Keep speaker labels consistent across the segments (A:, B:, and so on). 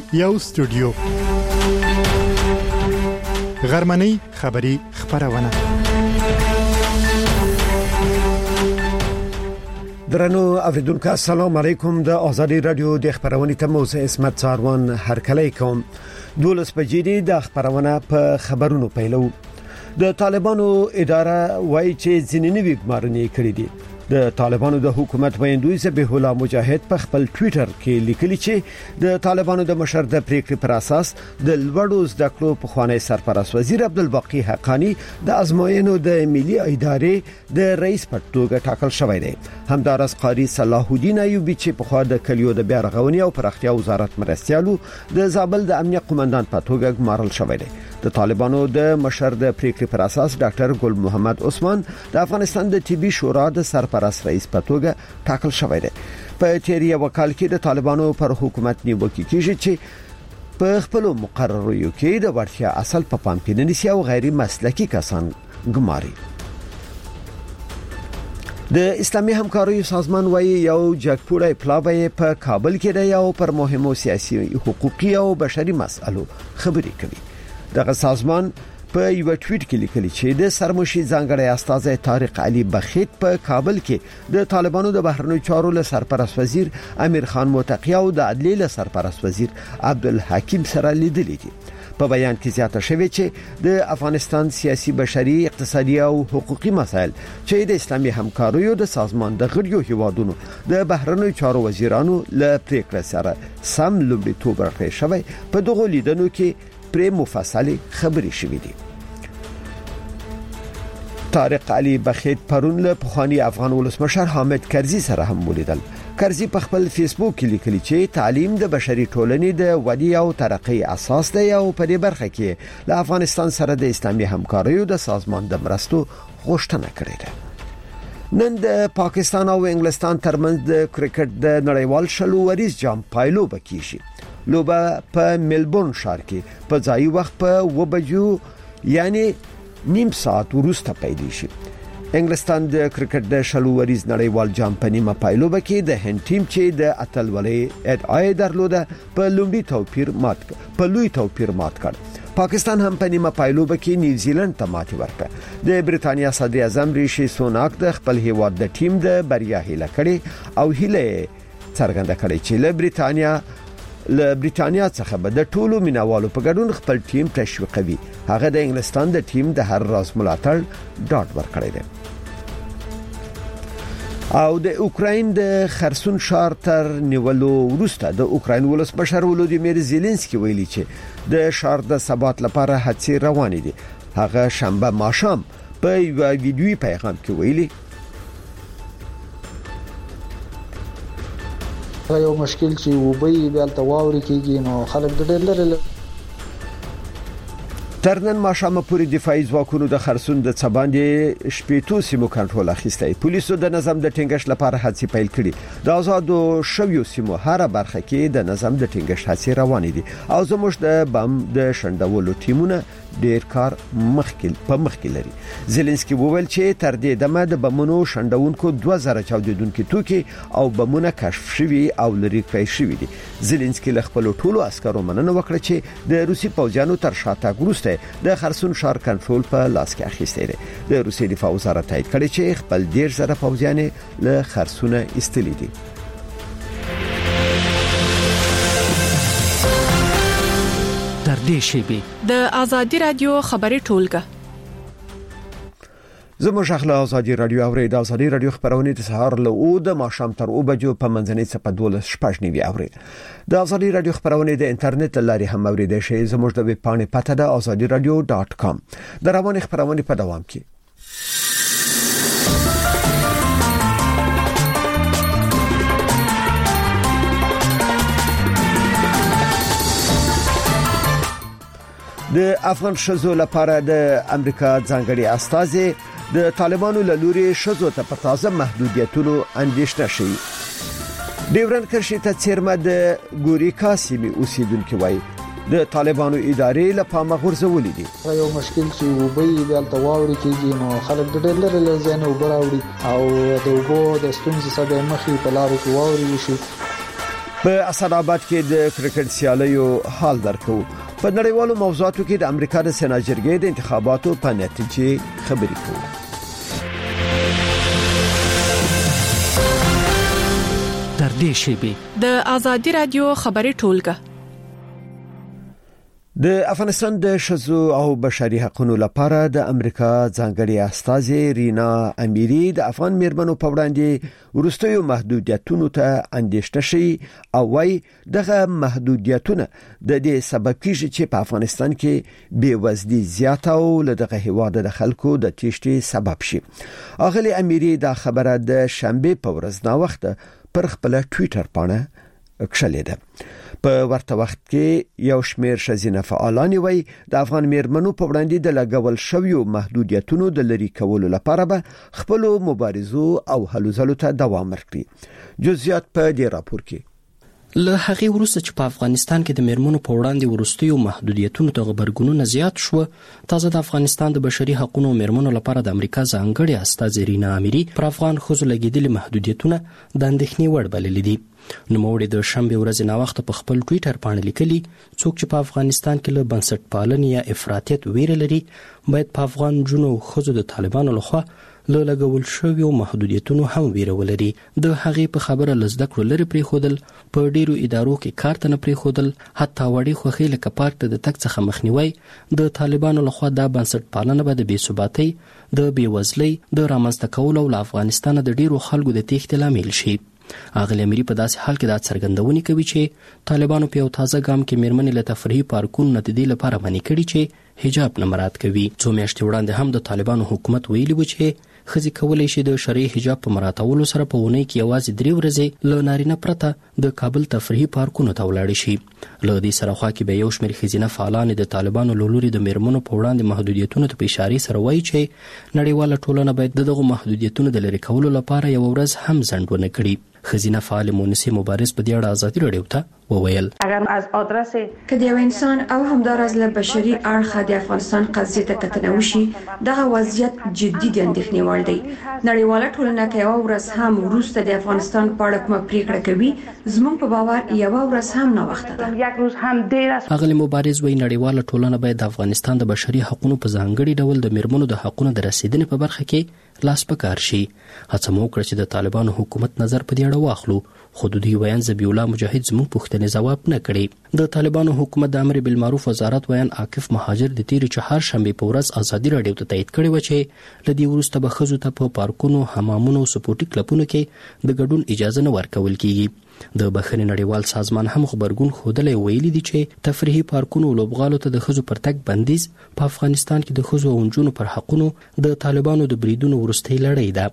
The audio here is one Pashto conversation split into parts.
A: یو استودیو غرمنۍ خبری خبرونه.
B: درنو اوریدونکو السلام علیکم. د آزادی رادیو د خبرونې ته موسی اسمت څاروان هرکلی کوم. 12 بجې د خبرونه په خبرونو پیلو. د طالبانو اداره وایي چې ځینې نوي ګمارنې کړې دي. د طالبانو د حکومت ویندوی ذبیح الله مجاهد په خپل ټوئیټر کې لیکلي چې د طالبانو د مشر د پریکړې پر اساس د لوړو زده کړو په خوانی سرپرست وزیر عبدالباقی حقانی د ازموینو د ملي ادارې د رئیس په توګه ټاکل شوی دی. همدارس قاری صلاح الدین ایوبی چې په خوا د کلیو د بیارغونې او پراختیا وزارت مرستيالو د زابل د امنیت قومندان په توګه ګمارل شوی دی. د طالبانو د مشر د پریکړې پر اساس ډاکټر ګل محمد عثمان د افغانستان د طبي شورا د سرپرست رئیس په توګه ټاکل شوی دی. په تیری وکال کې د طالبانو پر حکومت نیوکه کیږي چې په خپل مقررو کې د ورتیا اصل په پام کې نه نیسي او غیر مسلکي کسان ګماري. د اسلامي همکارۍ سازمان وايي یو جګپوړی پلاوی په کابل کې دی او پر مهمو سیاسي حقوقي او بشري مسایلو خبرې کوي. دغه سازمان په یو ټویټ کې لیکلي چې د سرمشي ځانګړی استاذ طارق علي بخیت په کابل کې د طالبانو د بهرنیو چارو له سرپرست وزیر امیر خان متقی او د عدلیې له سرپرست وزیر عبدالحکیم سره لیدلي دي. په بیان کې زیاته شوی چې د افغانستان سیاسي بشري اقتصادي او حقوقي مسایل چې د اسلامي همکاریو د سازمان د غړیو هیوادونو د بهرنیو چارو وزیرانو له پریکړې سره سم لومړیتوب راکړی شوی په دغه لیدنو کې پر مفصل خبرې شوې دي. طارق علي بخیت پرون له پخوانی افغان ولسمشر حامد کرزي سره هم ولیدل. کرزي په خپل فیسبوک کې لیکلي چې تعلیم د بشري ټولنې د ودی او ترقۍ اساس دی او په دې برخه کې له افغانستان سره د اسلامي همکاریو د سازمان د مرستو غوښتنه کړې ده. نن د پاکستان او انګلستان ترمنځ د کرکټ د نړیوال شلو وریز جام پایلو بکیږي. لوبه په ملبورن ښار کې په ځای وخت په 2 بجو یعنی نیم ساعت وروسته پیل شي. انګلستان د کرکټ د شلو وریز نړیوال جام په نیمه پایلوبه کې د هند ټیم چې د اتلولۍ ادعای درلوده په لومړي توپیر مات کړ. پاکستان هم په نیمه پایلوبه کې نیوزیلند ته ماتې ورکړه. د بریتانیا صدر اعظم ریشي سوناک د خپل هیواد د ټیم د بریا هیله کړې او هیله څرګنده کړې چې له بریتانیا څخه به د ټولو مینوالو په ګډون خپل ټیم تشویقوي. هغه د انګلستان د ټیم د هر راز ملاتړ ډاډ ورکړی دی. او د اوکراین د خرسون ښار تر نیولو وروسته د اوکراین ولسمشر ولودیمیر زيلنسکي ویلي چې د ښار د ثبات لپاره هڅې روانې دي. هغه شنبه ماښام په یو ویډیوي پیغام کې ویلي
C: یو مشکل چې وبې بلته واوري کېږي نو خلک د ډېر لري.
B: ترنن ماښام پورې دفاعي ځواکونو د خرسون د څباندې شپېتو سیمو کنټرول اخیستی. پولیسو د نظم د ټینګښت لپاره هڅې پیل کړي. د آزادو شویو سیمو هر برخه کې د نظم د ټینګښت هڅې روانې دي او زموږ د بم د شندولو ټیمونه ډیر کار مخکې لري. زيلنسکي وویل چې تر دې دمه د بمونو شندونکو 2000 چاودیدونکو توکي او بمونه کشف شوي او لري کړی شوي دي. زيلنسکي له خپل ټولو عسکرو مننه وکړه چې د روسي پوځیانو تر شاته وروسته د خرسون ښار کنټرول په لاس کې اخیستی دی. د روسي دفاع وزارت تایید کړی چې خپل 10,000 پوځیان له خرسونه ایستلي دي.
D: در دې شیبه د آزادی رادیو خبري ټولګه
B: زموږ اخلا آزادی رادیو اورید. آزادی رادیو خبرونه د سهار له او د ماښام تر 2 بجو په منځنۍ سپه 12:15 اورید. د آزادی رادیو خبرونه د انټرنیټ لارې هم اوریدل شي. زموږ د ویب پاڼې پته ده azadiradio.com. د رواني خبرونه په دوام کې د افغان شذو لپاره د امریکا ځانګړي استازي د طالبانو له لوري شذو ته په تازه محدودیتونو اندېښنه شي. ډیورن کرشي ته چیرمه د ګوریکا سیمې اوسیدونکو وایي د طالبانو ادارې له پامه غورځولې دي.
C: یو مشکل چې وبې بلته واوري کېږي نو خلک د ډېر لري ځنه وبراوړي او د وګو د ستونزې سبب مخې په لارو کې واوري شي.
B: په اسداباد کې د کرکټ سیالیو حال درکو. په نړیوالو موضوعاتو کې د امریکا د سنا جرګې د انتخاباتو په نتیجې خبرې کوو.
D: در دې شیبه د آزادی رادیو خبري ټولګه
B: د افغانستان د شذو او بشري حقوقو لپاره د امریکا ځانګړي استازي رینا امیری د افغان میرمنو په وړاندې ورستیو محدودیتونو ته اندېښنه شي او وايي دغه محدودیتونه د دې سبب کیږي چې په افغانستان کې بیوزلي زیاته او دغه هیواد د خلکو د تیښتې سبب شي. اغلی امیری دا خبره د شنبه په ورځ نا وخت پر خپل ټوئیټر باندې کښلې ده. په ورته وخت کې یو شمېر ښځینه فعالان وایي د افغان میرمنو په وړاندې د لګول شویو محدودیتونو د لرې کولو لپاره به خپل مبارزو او هلو ځلو ته دوام ورکړي. جزئیات په دې راپور کې.
E: له هغې وروسته چې په افغانستان کې د میرمنو په وړاندې وروستیو محدودیتونو ته غبرګونونه زیات شو، تازه د افغانستان د بشري حقوقو او میرمنو لپاره د امریکا ځانګړي استازي رینا امیری پر افغان ښځو لګېدلي محدودیتونه د اندېښنې وړ بللي دي. نوموړي د شنبه ورځ نا وخت په خپل ټوئیټر باندې لیکلي، څوک چې په افغانستان کې له بنسټپالنې یا افراطیت ویره لري باید په افغان جنو او ښځو د طالبانو لخوا له لګول شویو محدودیتونو هم ویره ولري. د هغې په خبره لزده کړو لري پریښودل، په ډیرو ادارو کې کار ته نه پریښودل، حتی وړې خوښۍ لکه پارک ته د تګ څخه مخنیوي د طالبانو لخوا دا بنسټپالنه به د بېثباتۍ، د بېوزلۍ د رامنځته کولو او له افغانستانه د ډیرو خلکو د تېښتې لامل شي. اغلی امیری په داسې حال کې دا څرګندونې کوي چې طالبانو په یو تازه ګام کې میرمنې له تفریحي پارکونو نه د دې لپاره منع کړي چې حجاب نه مراعات کوي. څو میاشتې وړاندې هم د طالبانو حکومت ویلي و چې ښځې کولی شي د شرعي حجاب په مراعاتولو سره په اونۍ کې یوازې 3 ورځې له نارینه پرته د کابل تفریحي پارکونو ته ولاړې شي. له دې سره خوا کې به یو شمېر ښځینه فعالان د طالبانو له لوري د میرمنو په وړاندې محدودیتونو ته په اشارې سره وایي چې نړیواله ټولنه باید دغه محدودیتونو د لرې کولو لپاره یو ورځ هم ځنډ ونه کړي. خزینه فعال مونسی مبارز په دې اړه آزادی رادیو ته وویل،
F: اگر از آدرس که یو انسان او همدارز له بشري اړخه د افغانستان قضیې ته کتنه وشي، دغه وضعیت جدي د اندېښنې وړ دی. نړیواله ټولنه که یو ورځ هم وروسته د افغانستان په اړه کومه پریکړه کوي، زموږ په باور یو ورځ هم ناوخته ده.
E: اغلی مبارز وایي نړیواله ټولنه باید د افغانستان د بشري حقوقو په ځانګړي ډول د میرمنو د حقوقو د رسیدنې په برخه کې لاس په کار شي. هڅه مو وکړه چې د طالبانو حکومت نظر په دې اړه واخلو، خو د دوی ویان ذبیح الله مجاهد زموږ پوښتنې ځواب نه کړي. د طالبانو حکومت د امر بالمعروف وزارت ویان عاکف مهاجر د تیر چهارشنبه په ورځ آزادی رادیو ته تایید کړی و چې لدی وروسته به ښځو ته په پارکونو، حمامونو او سپورټي کلبونو کې د ګډون اجازه نه ورکول کیږي. د بخښنې نړیوال سازمان هم خبرګون ښودلی ویلي دي چې تفریحي پارکونو او لوبغالو ته د ښځو پر تګ بندیز په افغانستان کې د ښځو او نجونو پر حقونو د طالبانو د بریدونو وروستۍ لړۍ ده.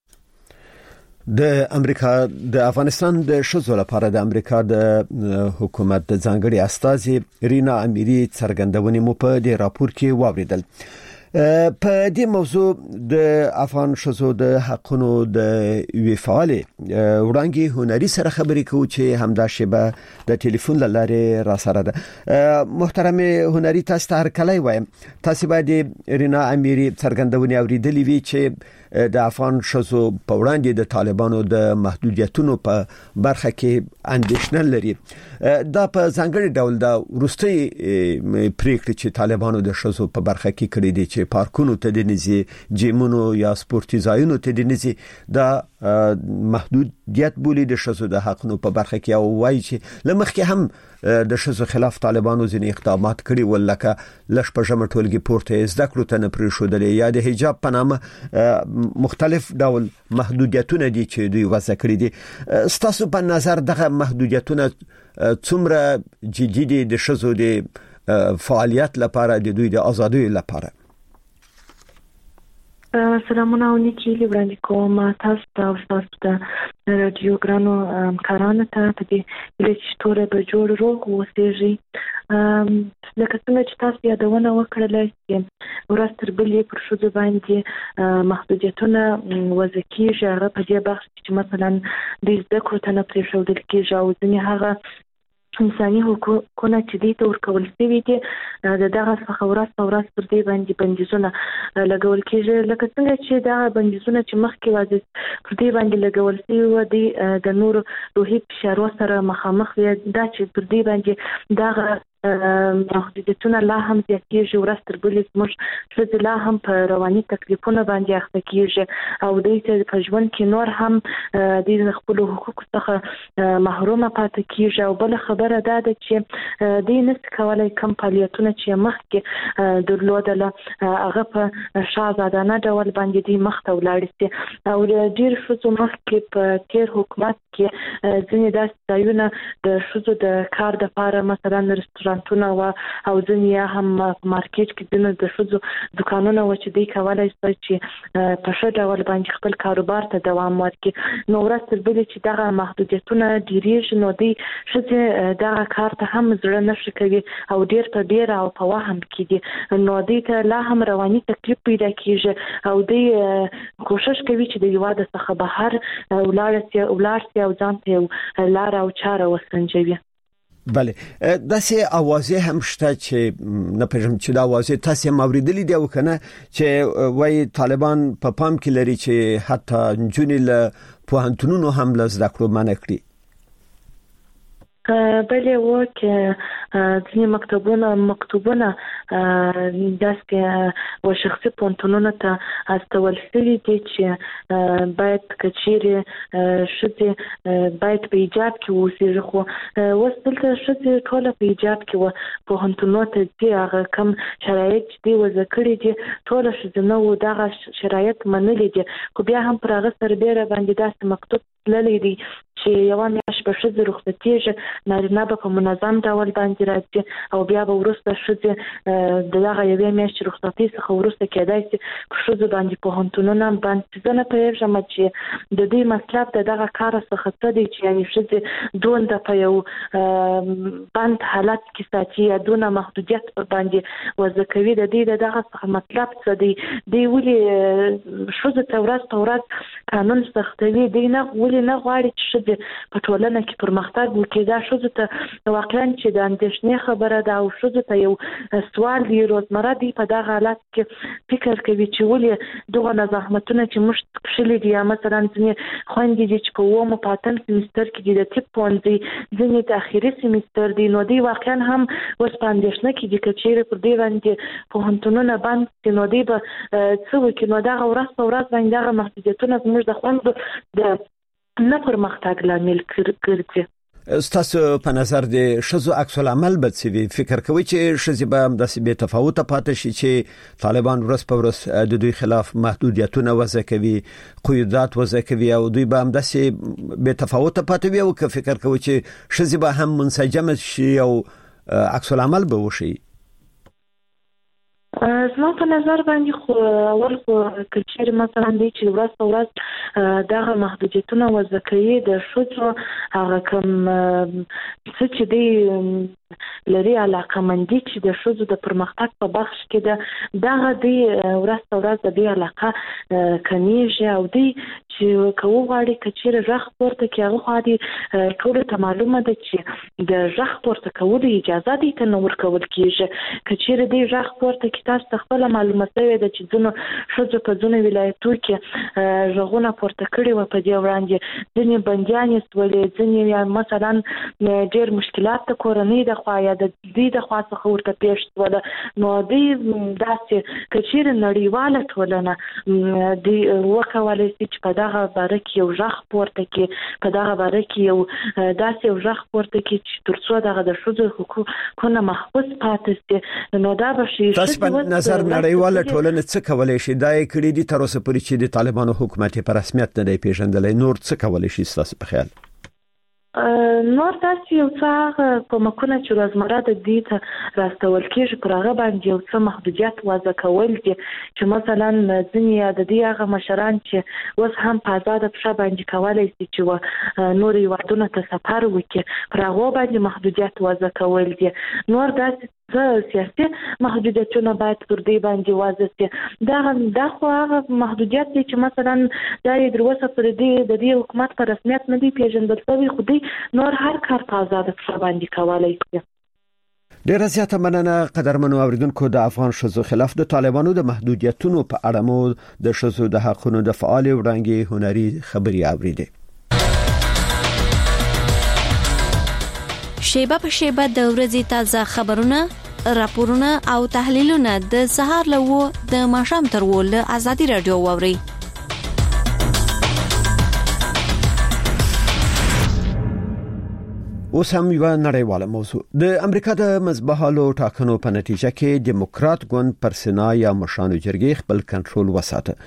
B: د امریکا د افغانستان د ښځو لپاره د امریکا د حکومت د ځانګړي استازي رینا امیری څرګندونې مو په دې راپور کې واوریدل. په دې موضوع د افغان ښځو د حقونو د وفاله وړاندې هنري سره خبرې کوو چې همدا شیبه د ټلیفون لاره را سره ده. محترم هنري، تاسو ته هرکلی وایم. تاسو باید رینا امیری څرګندونې اوریدلې وي چې د افغان ښځو په وړاندې د طالبانو د محدودیتونو په برخه کې اندېښنه لري. دا په ځانګړي ډول د وروستۍ پریکړې چې طالبانو د ښځو په برخه کې کړې دي چې پارکونو ته د نزي، جیمونو یا سپورتي ځایونو ته د نزي، دا محدودیت بولی د ښځو د حقونو په برخه کې، او وایي چې لمخکې هم د ښځو خلاف طالبانو ځینې اقدامات کړي ولکه لږ په ژمه ټولګي پورته زده کړو ته نه پرېښودلې یا د حجاب په نامه مختلف ډول محدودیتونه دي چې دوی وضع کړي دي. ستاسو په نظر دغه محدودیتونه څومره جدي دي د ښځو د فعالیت لپاره، د دوی د ازادۍ لپاره؟
G: سلامونه او نیکی وړاندې کوم تاسو ته او تاسو ته رادیو ګرانو کارانو ته په دې چې ټول به جوړ روغ اوسېږي. لکه څنګه چې تاسو یادونه وکړله چې ورځ تر بلې پر ښځو باندې محدودیتونه وضع کېږي، هغه په دې بخش چې مثلا د زده کړو ته نه پرېښودل کېږي او ځینې هغه انساني حقوقونه چې دې ته ورکول شوي دي دغه څخه ورځ په ورځ پر دې باندې بندیزونه لګول کېږي، لکه څنګه چې دا بندیزونه چې مخکې پر دې باندې لګول شوي وو د نورو روحي فشارو سره مخامخ وي، دا چې پر دې باندې دغه محدودیتونه لا هم زیاتېږي، ورځ تر بلې زموږ ښځې لا هم په رواني تکلیفونو باندې اخته کېږي او دوی ته په ژوند کې نور هم دوی د خپلو حقوقو څخه محرومه پاتې کېږي. او بله خبره دا ده چې دوی نشي کولی کوم فعالیتونه چې مخکې درلودله هغه په ښه ازادانه ډول باندې دوی مخته ولاړ شي. او ډېر ښځو مخکې په تېر حکومت کې ځینې داسې ځایونه د ښځو د کار دپاره مثلا رستورانتونه وه او ځینې هم په مارکیټ کې ځینې د ښځو دوکانونه وه چې دوی کولی شول چې په ښه ډول باندې خپل کاروبار ته دوام ورکړي. نو ورځ تر بلې چې دغه محدودیتونه ډېرېږي نو دوی ښځې دغه کار ته هم زړه نه ښه کوي او ډېر په بیره او په وهم کې دي، نو دوی ته لا هم رواني تکلیف پیدا کېږي او دوی کوشش کوي چې د هېواد څخه بهر ولاړ شي او ځان ته یو لاره او چاره وسنجوي.
B: بله داسې اوازې هم شته چې نه پېژنم چې دا اوازې تاسو هم اوریدلې دي او کنه چې وایي طالبان په پام کې لري چې حتی نجونې له پوهنتونونو هم له زده کړو منع کړي.
G: بله و که ځینې مکتوبونه داسې و شخصي پوهنتونونو ته استول شوي دي چې باید که چیرې ښځې باید په حجاب کې واوسېږي، خو اوس دلته ښځې ټوله په حجاب کې وه پوهنتونونو ته ځي، هغه کم شرایط چې دوی وضع کړي دي ټوله ښځینه وو دغه شرایط منلي دي، خو بیا هم پر هغه سربیره باندې داسې مکتوب تللی دی چې یوه میاشت به ښځې رخصتېږي، نارینه به په منظم ډول باندې راځي او بیا به وروسته ښځې د دغه یوې میاشتې رخصتۍ څخه وروسته کېدای شي په ښځو باندې پوهنتونونه بند شي. زه نه پوهېږم چې د دوی مطلب د دغه کار څخه څه دی چې یعنې ښځې دونه په یو بند حالت کې ساتي یا دونه محدودیت باندې وضع کوي، د دوی د دغه څخه مطلب څه دی؟ دوی ولې ښځو ته ورځ په ورځ قانون سختوي؟ دوی ولې نه غواړي چې ښځې په ټولنه کې پرمختګ وکړي؟ دا ښځو ته واقعا چې د اندېښنې خبره ده او ښځو ته یو سوال دی روزمره دی په دغه حالت کې فکر کوي چې ولې دغه زحمتونه چې موږ کښلي دي، یا مثلا ځینې خویندې دي چې په 8 په 8 سیمستر کې دي د طب پوهنځي، ځینې د اخري سیمستر دي، نو دوی واقعا هم اوس په اندېښنه کې دي که چیرې پر دې باندې پوهنتونونه بند شي نو دوی به څه وکړي؟ نو دغه ورځ په ورځ باندې دغه محدودیتونه زموږ د خویندو د نه پرمختګ لامل ګرځي.
B: ستاسو په نظر د ښځو عکس العمل به څه وي؟ فکر کوي چې ښځې به همداسې بې تفاوته پاتې شي چې طالبان ورځ په ورځ د دوی خلاف محدودیتونه وضع کوي، قیودات وضع کوي او دوی به همداسې بې تفاوته پاتې وي، او که فکر کوي چې ښځې به هم منسجمه شي او عکس العمل به وشي؟
G: زما په نظر باندې خو اول خو که چیرې مثلا دی چې ورځ په ورځ دغه محدودیتونه وضع کوي د ښځو هغه کوم څه چې دی لري علاقمندي چې د ښځو د پرمختګ په بخش کې ده دغه دی ورځ په ورځ د دې علاقه کمیږي او دی چې که وغواړي که چیرې غږ پورته کړي هغه خو دې ټولو ته معلومه ده چې د غږ پورته کولو اجازه دې ته نه ورکول کېږي. که چیرې دې غږ پورته کړي تاسو ته خپله معلومه شوې ده چې ځینو ښځو په ځینو ولایتو کې غږونه پورته کړي وو په دې وړاندې، ځینې بندیانې شولې، ځینې مثلا ډېر مشکلات د کورنۍ د خوا یا د دوی د خوا څخه ورته پیښ شوله. نو دوی داسې که چیرې نړیواله ټولنه دوی وکولی شي چې په دغه باره کې یو غږ پورته کړي، په دغه باره کې یو داسې یو غږ پورته کړي چې تر څو دغه د ښځو حقوقونه محفوظ پاتې شي. نو دا به شي
B: تاسو په نظر نړیواله ټولنه څه کولی شي؟ دا یې کړي دي تر اوسه پورې چې د طالبانو حکومت په رسمیت نه دی پیژندلی، نور څه کولی شي ستاسو په خیال؟
G: نور داسې یو څه هغه کومکونه چې روزمره د دې ته راستول کېږي پر هغه باندې یو څه محدودیت وضع کول دي چې مثلا ځینې د دې هغه مشران چې اوس هم په ازاده پښه باندې کولی شي چې نور هېوادونو ته سفر وکړي پر هغو باندې محدودیت وضع کول دي. نور داسې سیاسي محدودیتونه باید پر دې باندې واضح شي. دا خو هغه محدودیت دي چې مثلا دا د وروسته پر دې حکومت په رسمیت نه دی پیژندل شوی، خو دې نور هر کار په آزاد باندې کولای شي.
B: ډیره زیاته مننه قدرمنو اوریدونکو. د افغان شذو خلاف د طالبانو د محدودیتونو په اړه مو د شذو د حقونو د فعال وړاندې هنري خبري اوریدې.
H: شیبه په شیبه د ورځې تازه خبرونه، راپورونه او تحلیلونه د سهار له د ماښام تر ول ازادي رادیو ووري.
B: اوس هم یو نړیواله موضوع. د امریکا د مذبحالو ټاکنو په نتیجه کې دیموکرات ګوند پر سنا یا مشانو جرګې خپل کنټرول وساته.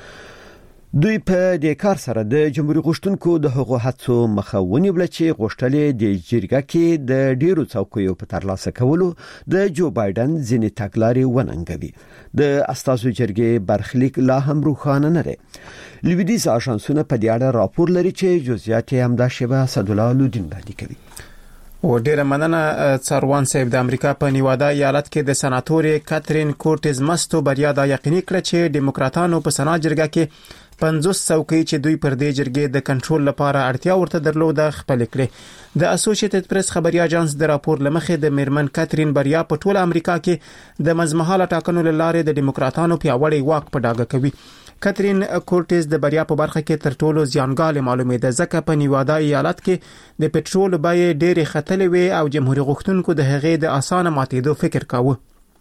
B: دوی په دې کار سره د جمهوریت غوښتونکو د حقوقو هڅو مخه ونیول چې غوښتلې د جرګه کې د ډیرو څوکیو په ترلاسه کولو د جو بایدن ځینې تګلارې وننګوي. د استازو جرګې برخلیک لا هم روښانه نه دی. لویدیز آژانسونه په دې اړه راپور لري چې جزئیات یې همدا شیبه اسدالله لودین وړاندې کوي.
I: و ډیره مننه څاروان صاحب. د امریکا په نیوادا ایالت کې د سناتورې کاترین کورټز مستو بریا دا یقیني کړ چې دیموکراتانو په سنا جرګه کې 50 څوکۍ چې دوی پر دې جرګې د کنټرول لپاره اړتیا ورته درلوده خپل کړې. د اسوسییټډ پریس خبري اژانس د راپور لمخې د میرمن کاترین بریا په ټوله امریکا کې د مزمحاله ټاکنو لاره د دیموکراتانو پیاوړی واک په ډاګه کوي. کاترین کورټز د بریا په برخه کې تر ټولو زیانګال معلومه ده، ځکه په نیوادا ایالت کې د پټرول بیې ډېرې خطلې وي او جمهوریت غوښتونکو د هغې د اسانه ماتېدو فکر کاوه.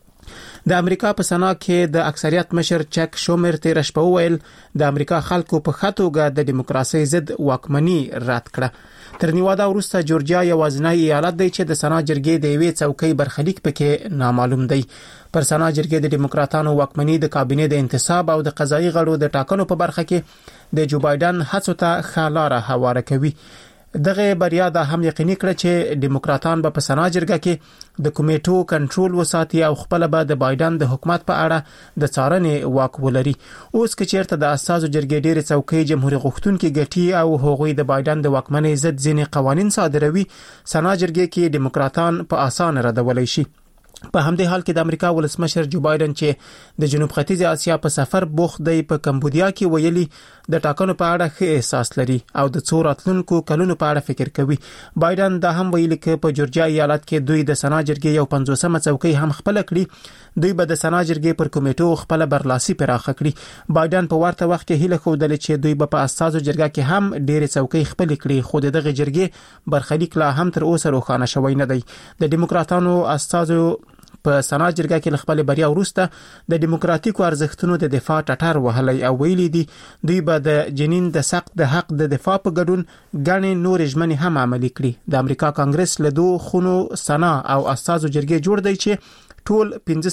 I: د امریکا په سنا کې د اکثریت مشر چک شومر تیر شپه ویل د امریکا خلکو په خاطوګه د دیموکراسي ضد واکمني رد کړه. تر نیوادا وروسته جورجیا یوازینی ایالت دی چې د سنا جرګې د یوې څوکۍ برخلیک پکې نامعلوم دی. پر سنا جرګې د دیموکراتانو واکمني د کابینې د انتصاب او د قضایي غړو د ټاکنو په برخه کې د جو بایدن هڅو ته خلاره هواره کوي. دغه بریا دا هم یقیني کړ چې دیموکراتان په سنا جرګه کې د کمیټو کنټرول وساتي او خپل به د بایدن د حکومت په اړه د څارنې واک ولري. اوس که چیرته د اساسو جرګې ډېر څوکۍ جمهوریت غوښتونکي ګټي او هغوی د بایدن د واکمنۍ ضد ځینې قوانين صادروي، سنا جرګې کې دیموکراتان په اسانه ردولای شي. په همدې حال کې د امریکا ولسمشر جو بایدن چې د جنوب ختیځ اسیا په سفر بوخت دی په کمبودیا کې ویلي د ټاکنو په اړه ښه احساس لري او د څو راتلونکو کلونو په اړه فکر کوي. بایدن دا هم ویلي چې په جورجیا ایالت کې دوی د سنا جرګې یو 50مه څوکۍ هم خپل کړي. دوی به د سنا جرګې پر کمیټو خپل برلاسي پراخه کړي. بایدن په ورته وخت کې هیله خوده چې دوی به په اساسو جرګه کې هم ډېر څوکۍ خپل کړي، خو دغه جرګې برخلیک لا هم تر اوسه روښانه شوی نه دی. د دیموکراتانو اساسو په سنا جرګه کې خپل بریا وروسته د دیموکراتیکو ارزښتونو د دفاع ټټر وهلای او ویلي دي دوی به د جنین د سقط د حق د دفاع په ګډون غنې نور ژمنې هم عملي کړي. د امریکا کانګرس له دوه خونو سنا او اساسو جرګې جوړ دی چې ټول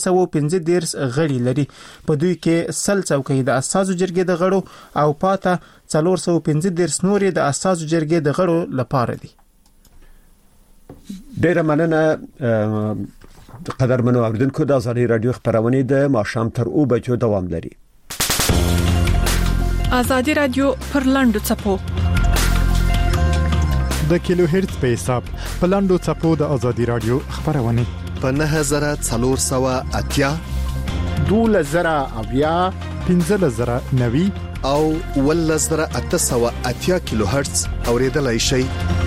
I: 515 غړي لري. په دوی کې 100 څوکۍ د اساسو جرګې د غړو او پاته 415 نورې د اساسو جرګې د غړو لپاره دي.
B: ډیره مننه قدرمنو اوریدونکو. د ازادي رادیو خبرونه د ماښام تر 2 بجو دوام لري.
D: ازادي رادیو پر لاندو چپو
A: د کیلو هرتز په حساب په لاندو چپو د ازادي رادیو خبرونه
J: په 9480
A: 12090 15090
J: او 11880 کیلو هرتز اوریدلای شئ.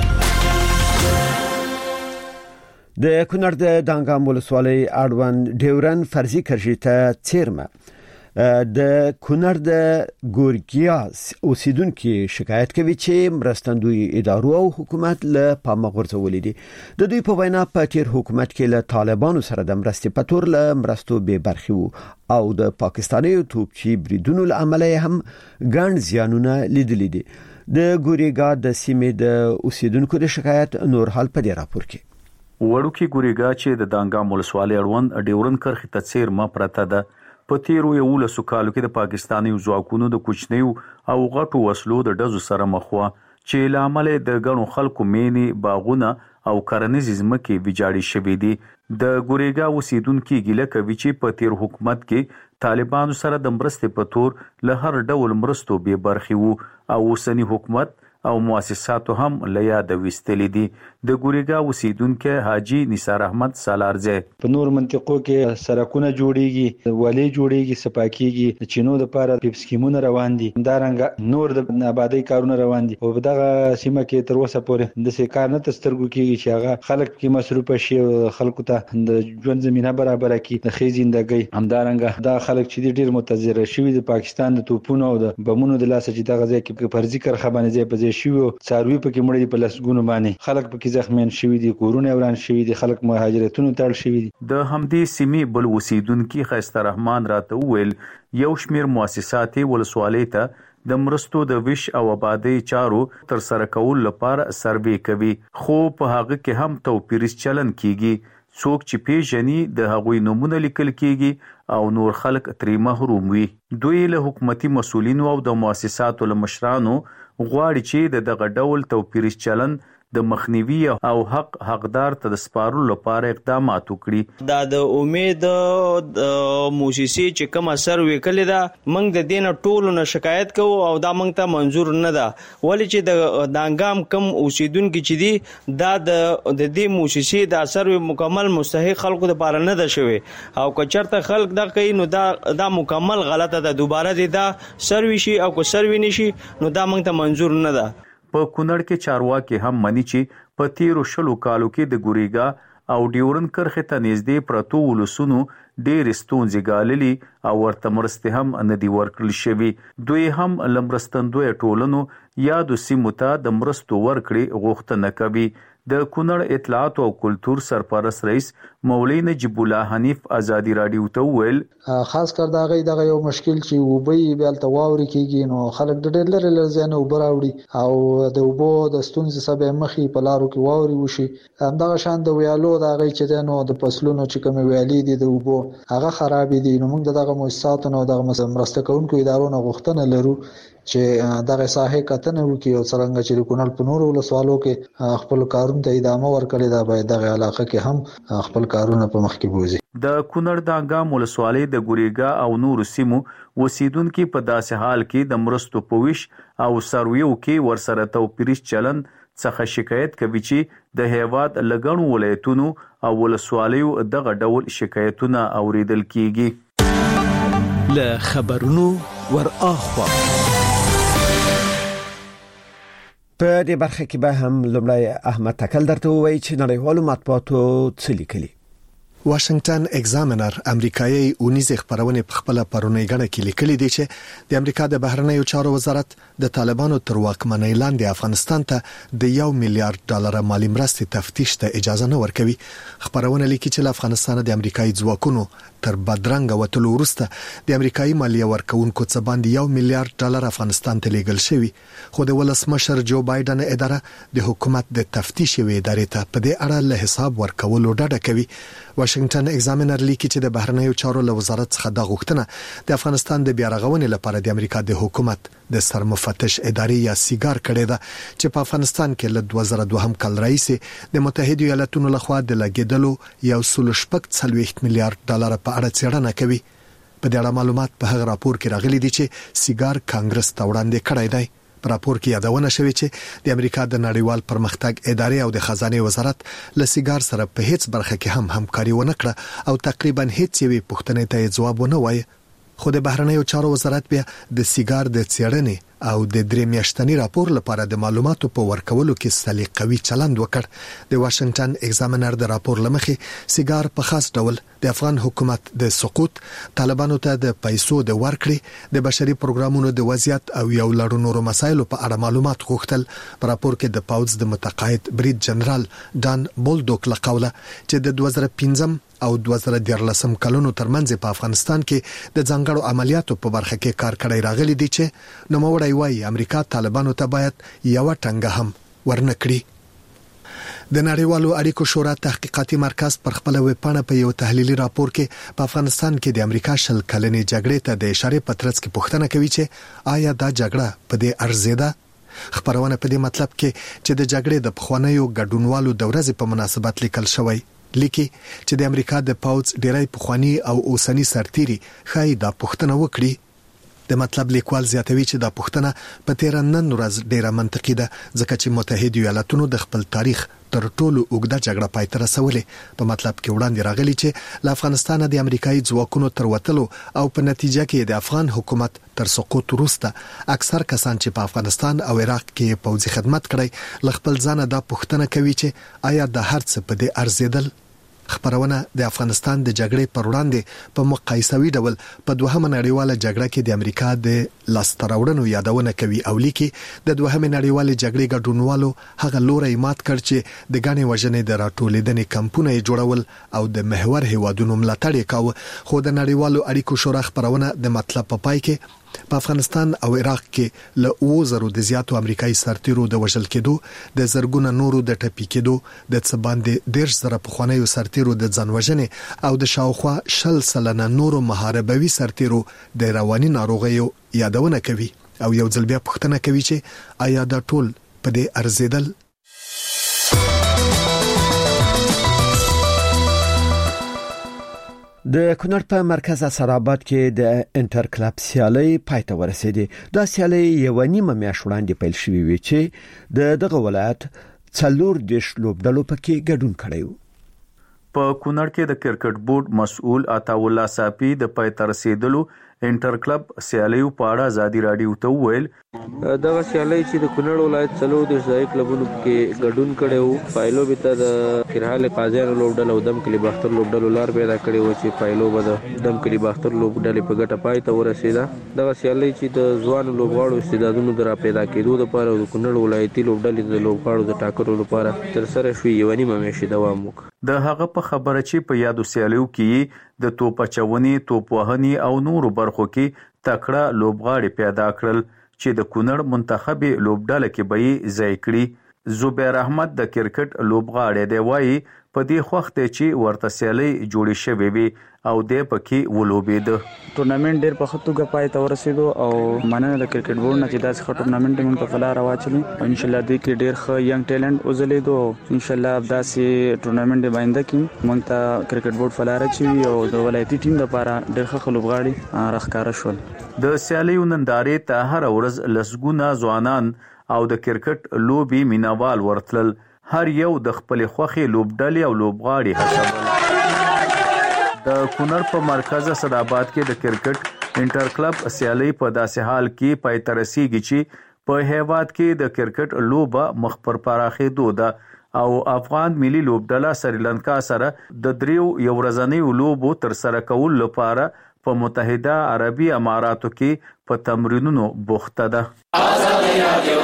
B: د کونړ د دانګام ولسوالۍ اړوند ډیورن فرضي کرښې څیرمه د کونړ د ګورګیا اوسیدونکو شکایت کوي چې مرستندوی ادارو او حکومت له پامه غورځولې دي. د دوی په وینا په تیر حکومت کې له طالبانو سره د مرستې په تور له مرستو به برخي وو او د پاکستاني توپچي بریدونو لامل هم ګڼ زیانونه لیدلې دي. د ګورګیا د سیمې د اوسیدونکو د شکایت نور حال په دې راپور کې
K: وړوکی ګورګیا چې د دانګام ولسوالۍ اړوند ډیورن کرښې ته څیرمه پرته ده. په تیرو 11 کالو کې د پاکستاني ځواکونو د کوچنیو او غټو وسلو د ډزو سره مخ وو چې لامل د غنو خلکو مینې باغونه او کرنیز ځمکې ویجاړې شوې دي. د ګورګیا اوسیدونکو ګیله کوي چې په تیر حکومت کې طالبانو سره د مرستې په تور له هر ډول مرستو به برخي وو او اوسنی حکومت او مؤسساتو هم له یاد وستلې دي. د ګورېګا اوسیدونکو حاجی نثار احمد سالارزه
L: په نور منطقو کې سرکونه جوړیږي، ولې جوړیږي، سپاکیږي، د چینو د لپاره پیپ سکیمونه روان دي، همدارنګه نور د آبادی کارونه روان دي او په دغه سیمه کې تر اوسه پورې د څه کار نه تسترګو کیږي چې هغه خلک کې مصروف شي او خلکو ته د ژوند زمينه برابر کړي، د خې زندګۍ. همدارنګه دا خلک چې ډیر متضرر شوي د پاکستان د توپونو او د بمونو د لاسه چې دغه ځای کې فرضي کرخه باندې ځای په ځای شوي، څاروي پکې مړ دي په لسګونو باندې، خلک پکې زخمیان شوي دي، کورونه وران شوي دي، خلک مهاجرتونو ته اړ شوي دي.
K: د همدې سیمې بل اوسیدونکو خیسته رحمان راته وویل یو شمیر مؤسسات ولسوالۍ ته د مرستو د ویش او آبادی چارو تر سره کول لپاره سروې کوي، خو په هغه کې هم توپیریز چلن کیږي. څوک چې پیژني د هغوی نمونه لیکل کیږي او نور خلک ترې محروم وي. دوی له حکومتي مسؤلینو او د مؤسساتو له مشرانو غواړي چې د دغه ډول توپیریز چلن د مخنیوي او حقدار ته د سپارلو لپاره اقدامات وکړي.
M: دا د امید موسسې چې کوم اثر وکړي دا موږ د دینه ټولو نه شکایت کوو او دا موږ ته منظور نه ده، ولې چې د دانګام کم اوسیدونکو چې دي دا د دې موسسې د اثر مکمل مستحق خلکو لپاره نه ده شوی او که چرته خلک دا کوي نو دا مکمل غلطه ده، دوباره دې دا سروي شي او که سروي نشي نو دا موږ ته منظور نه ده.
K: په کونړ کې چارواکي هم مني چې په تیرو 20 کالو کې د ګورېګا او ډیورن کرخه ته نږدې پرتو ولسونو ډېر ستونزې ګاللي او ورته مرستې هم نه دي ورکړل شوي. دوی هم لمرستندوی ټولنو یا د سیمو ته د مرستو ورکړې غوښتنه کوي. د کونړ اطلاعات او کلتور سرپرست رئیس مولوی نجیب الله حنیف ازادي رادیو ته ویل
C: خاص کر دا غي دغه یو مشکل چې وبي بیلته واوري کیږي نو خلک د ډېر لري لزانه وبراوړي او د وبو د ستونزې سبب مخي په لارو کې واوري وشي. همدغه شان د ویالو دا غي چې نو د فصلونو چې کوم ویالي دي د وبو هغه خراب دي نو موږ دغه مؤسساتو نو دغه مرسته کوونکو ادارو نه غوښتنه لرو چې دغه ساحه کتنه وکړي او څنګه چې د کونړ په نورو ولسوالو کې خپل کارونه ته ادامه ورکړي دا باید دغه علاقه کې هم خپل کارونه په مخ کې بوزي.
K: د کونړ دانګام ولسوالۍ د ګورېګا او نورو سیمو اوسیدونکو په داسې حال کې د مرستو په ویش او سرویو کې ورسره توپیریز چلن څخه شکایت کوي چې د هیواد لګڼو ولایتونو او ولسوالیو دغه ډول شکایتونه اوریدل کیږي.
N: له خبرونو ور اخوا
B: په دې برخه کې به هم لومړی احمد تکل درته وایي چې نړیوالو مطبوعاتو څه لیکلي.
J: واشنگټن ایگزامینر امریکایي اونیز خبرونه په خپل پرونی غړ کې لیکلي دي چې د امریکا د بهرنیو چارو وزارت د طالبانو تر واکمنۍ لاندې افغانستان ته د $1 میلیارډ مالی مرستې تفتیش ته اجازه نه ورکوي. خبرونه لیکي چې افغانستان د امریکایي ځواکونو تر بدرنګ وټلو وروسته د امریکایي مالیه ورکوونکو څخه باندې $1 میلیارډ افغانستان ته لیږل شوی، خو د ولسمشر جو بایدن اداره د حکومت د تفتیش ادارې ته په دې اړه له حساب ورکولو ډډه کوي. واشنگټن ایگزامینر لیکي چې د بهرنیو چارو له وزارت څخه د غوښتنه د افغانستان د بیارغونې لپاره د امریکا د حکومت د سرمفتش ادارې یا سیګار کړي ده چې په افغانستان کې له 2002 کال راهیسې د متحده ایالاتونو لخوا د لګیدلو $1.6 میلیارډ په اړه څېړنه کوي. په دې اړه معلومات په هغه راپور کې راغلي دي چې سیګار کانګرس ته وړاندې کړی دی. په راپور کې یادونه شوې چې د امریکا د نړیوال پرمختګ ادارې او د خزانه وزارت له سیګار سره په هیڅ برخه کې هم همکاري ونه کړه او تقریبا هیڅ یوې پوښتنې ته جواب ونه وایي. خو د بهرنیو چارو وزارت بیا د سیګار د څېړنې او د 3 میاشتنی راپور لپاره د معلوماتو په ورکولو کې سلیقوي چلند وکړ. د واشنگټن ایگزامینر د راپور لمخې سیګار په خاص ډول د افغان حکومت د سقوط، طالبانو ته د پیسو د ورکړې، د بشري پروګرامونو د وضعیت او یو لړ نورو مسایلو په اړه معلومات غوښتل. په راپور کې د پاوز د متقاعد برید جنرال ډان بولډوک لقوله چې د 2015 او 2013 کلونو ترمنځ په افغانستان کې د ځانګړو عملیاتو په برخه کې کار کړی راغلی دی چې نوموړی وايي امریکا طالبانو ته باید یو ټنګه هم ورنکړي. د نړیوالو اړیکو شورا تحقیقاتي مرکز پر خپل ویبپاڼه په یو تحلیلي راپور کې په افغانستان کې د امریکا شل کلنې جګړې ته د اشاره پترڅ کې پوښتنه کوي چې آیا دا جګړه په دې ارزیده؟ خبرونه په دې مطلب کې چې د جګړې د پخوانیو ګډونوالو د ورځې په مناسبت لیکل شوی، لیکي چې د امریکا د پاوز ډیری پخوانی او اوسنی سرتیري خای دا پوښتنه وکړي. د مطلب لیکوال زیاتوي چې دا پوښتنه په تیر نن ورځ ډیره منطقي ده ځکه چې متحده ایالاتونو د خپل تاریخ تر ټولو اوږده جګړه پای ته رسولې. په مطلب کې وړاندې راغلي چې له افغانستان د امریکایي ځواکونو تر وتلو او په نتیجه کې د افغان حکومت تر سقوط وروسته اکثر کسان چې په افغانستان او عراق کې پوځي خدمت کړی ل خپل ځان دا پوښتنه کوي چې آیا د هر څه په دې ارزیدل. خبرونه د افغانستان د جګړې پر وړاندې په مقایسوي ډول په دوهمه نړیواله جګړه کې د امریکا د لاستراوړنو یادونه کوي او لیکي د دوهمه نړیواله جګړې ګډونوالو هغه لوري مات کړ چې د غني وژنې د راټولېدنې کمپونه جوړول او د محور هیوادونو ملاتړ کاوه. خو د نړیوالو اړیکو شورا خبرونه د مطلب په پای کې په افغانستان او عراق کې له 2000 د زیاتو امریکایي سرتیرو د وژل کېدو د زرګونو نورو د ټپي کېدو د څه باندې 10,000 پخوانیو سرتیرو د ځانوژنې او د شاوخوا 60 نورو محاربوي سرتیرو د رواني ناروغیو یادونه کوي او یو ځل بیا پوښتنه کوي چې آیا دا ټول په دې ارزیدل.
B: د کونړ په مرکز اسراباد کې د انټر کلب سیالي پای ته ورسېده. دا سیالي یو نیمه میاشت وړاندې پیل شوې وي چې دغه ولایت 4 لوبډلو پکې ګډون کړی و.
K: په کونړ کې د کرکټ بورډ مسؤل عطا الله صافي د پای ته رسیدلو انټر کلب سیالیو په اړه ازادي رادیو ته ویل
O: دغه سیالي چې د کونړ ولایت څلو د ځای کلبونو کې ګډون کړي پایلو به ته د کرهال قاضیانو لوبډل او دم کلی باختر لوبډل لار پیدا کړي و چې پایلو به د دم کلی باختر لوبډل په ګټه پای ته ورسیده. دغه سیالي چې د ځوان لوبغاړو استعدادونو در پیدا کېدو لپاره د کونړ ولایتي لوبډل د لوبغاړو د ټاکلو لپاره تر سره شوې یو نیمه میاشت دوام وکړ.
K: د هغه په خبره چې په یادو سیالیو کې د توپ چونی توپ وهنی او نورو برخو کې تکړه لوبغاړي پیدا کړل چې د کونړ منتخبي لوبډاله کې به ځای کړي. زبیر احمد د کرکټ لوبغاړي دی وایي په دې وخت چې ورته سیالي جوړې شوې وي او د پکې ولوبید.
P: ټورنمنت ډېر په خطوګه پای ته ورسېدو او مننه د کرکټ بورډ نه چې داسې ټورنمنت موږ په فلاره واچلو. ان شاء الله دې کې ډېر ښه ینګ ټیلنټ وزلیدو. ان شاء الله داسې ټورنمنت باندې کې موږ ته کرکټ بورډ فلاره چوي او د ولایتي ټیم لپاره ډېر ښه لوبغاړي راخکاره شول.
K: د سیالیو نندارې ته هر ورځ لسګونه ځوانان او د کرکټ لوبي مینوال ورتل. هر یو د خپل خوخي لوبډلې او لوبغاړي هڅول. د کونړ په مرکز اسداباد کې د کرکټ انټر کلب سیالي په داسې حال کې پای ته رسیږي چې په هیواد کې د کرکټ لوبه مخ پر پراخېدو ده او افغان ملي لوبډله سریلانکا سره د دریو یو ورځنیو لوبو تر سره کول لپاره په متحده عربي اماراتو کې په تمرینونو بوخته ده. آزادي رادیو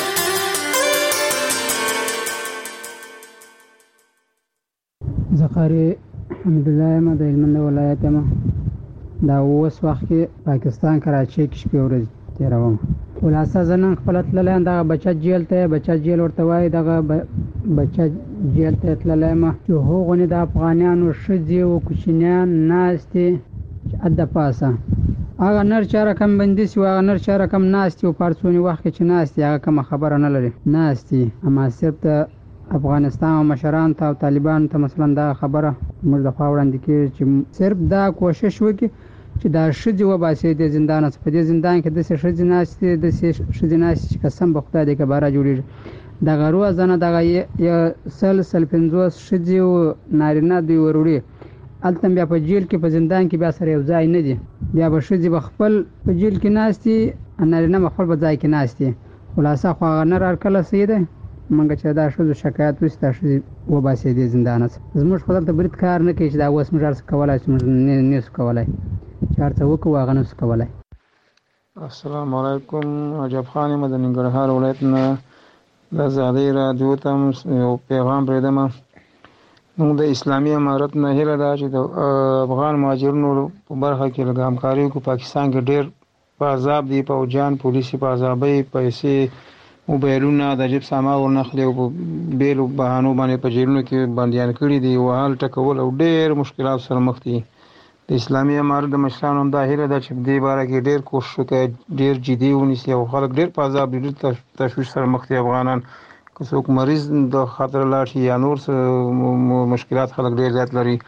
Q: زخاري حمد الله ما د هلمند ولایت ما دا اوس وخت کې پاکستان کراچۍ کې شپې ورځې تیروم. خلاصه زنن خپل تللی دا بچا جیل ورته وایي دغه بچا جیل ته تللی ما چې هغونې د افغانیانو ښځې او کوچنیان ناستې اد پاسه هغه نر چا رقم بندي سي هغه نر چا رقم ناستې او پارسونی وخت کې چې ناستې هغه کومه خبره نه لري ناستې. اما صرف د افغانستان او مشران ته او طالبان ته مثلا دا خبره موږ د خوا وړاندې کې چې صرف دا کوشش وکړي چې دا ښځې وباسي د زندان څخه. په دې زندان کې داسې ښځې ناستې داسې ښځې ناستې چې قسم به خدای دې که باره جوړېږي. دغه روزانه دغه یو 50 ښځې او نارینه دوی وروړي هلته بیا په جیل کې په زندان کې بیا سره یو ځای نه دي. بیا به ښځې به خپل په جیل کې ناستې نارینه به خپل په ځای کې ناستې. خلاصه خو هغه نر هرکله څه دی منګه چې دا ښځو شکایت وشي دا ښځې وباسي دې زندان څخه. زموږ خو دلته برید کار نه کوي چې دا اوس موږ هر څه کولی چې موږ نه شو کولی چې هر څه وکړو هغه نه شو کولی.
R: السلام علیکم. عجب خان یم د ننګرهار ولایت نه د ازادۍ راډیو ته یو پیغام پرېږدم. موږ د اسلامي امارت نه هیله ده چې د افغان مهاجرینو په برخه کې لږ همکاري وکړو. پاکستان کې ډېر په عذاب دي، پوځیان پولیسي په عذابۍ پیسې موبایلونه د جیب سامان ورنخلي او بیلو بهانو باندې په جیلونو کې بندیان کړي دي. وهل ټکول او ډېر مشکلات سره مخ دي. د اسلامي امارت د مشرانو همدا هیله ده چې په دې باره کې ډېر کوشش وکړي، ډېر جدي ونیسي او خلک ډېر په عذاب دي، ډېر تشویش سره مخ دي افغانان. که څوک مریض د خطر لاړ شي یا نور مشکلات خلک ډېر زیات لري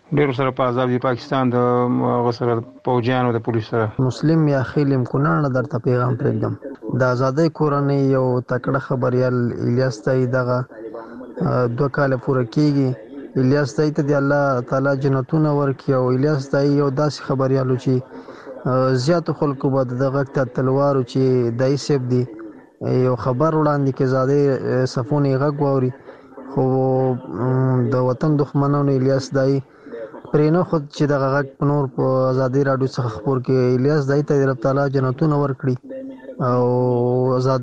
R: ډېر سره په عذاب دي پاکستان د غسر پوجانو د پولیسو سره.
S: مسلم یا خیلم کونړ درته پیغام پرېږدم. د آزادۍ کورنۍ یو تکړه خبريال الیاس تای دغه 2 کال پوره کیږي. الیاس تای ته د الله تعالی جنتونه ورکړي او الیاس تای یو داسې خبريالو چې زیات خلکو به دغه تلوارو چې دای سیب دی یو خبر وړاندې کې زاده صفونه غږ ووري خو د وطن دښمنانو الیاس دای پرینو خود چې دغه غږ نور په آزادۍ راډیو څخه خبر کې الیاس دای ته رب تعالی جنتونه ورکړي او آزاد